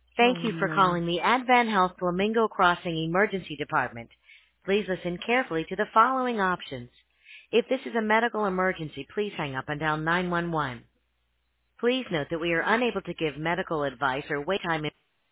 Oh Thank you for no. calling the Advent Health Flamingo Crossing Emergency Department. Please listen carefully to the following options. If this is a medical emergency, please hang up and dial 911. Please note that we are unable to give medical advice or wait time.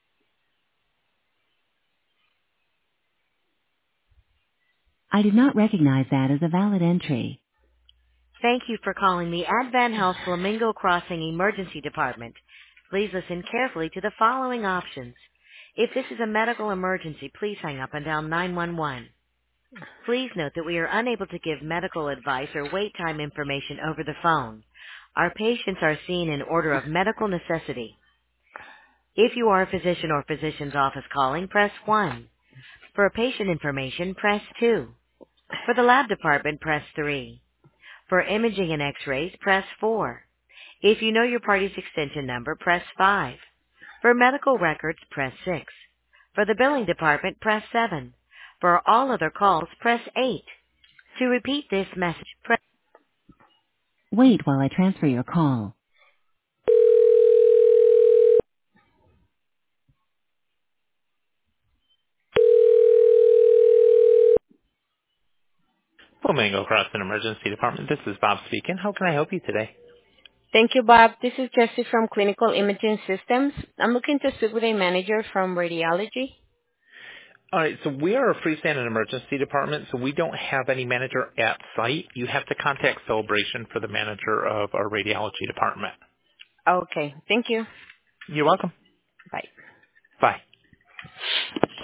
I did not recognize that as a valid entry. Thank you for calling the Advent Health Flamingo Crossing Emergency Department. Please listen carefully to the following options. If this is a medical emergency, please hang up and dial 911. Please note that we are unable to give medical advice or wait time information over the phone. Our patients are seen in order of medical necessity. If you are a physician or physician's office calling, press 1. For patient information, press 2. For the lab department, press 3. For imaging and x-rays, press 4. If you know your party's extension number, press 5. For medical records, press 6. For the billing department, press 7. For all other calls, press 8. To repeat this message, press... Wait while I transfer your call. Flamingo Crossing Emergency Department. This is Bob speaking. How can I help you today? Thank you, Bob. This is Jessie from Clinical Imaging Systems. I'm looking to speak with a manager from radiology. All right, so we are a freestanding emergency department, so we don't have any manager at site. You have to contact Celebration for the manager of our radiology department. Okay. Thank you. You're welcome. Bye. Bye.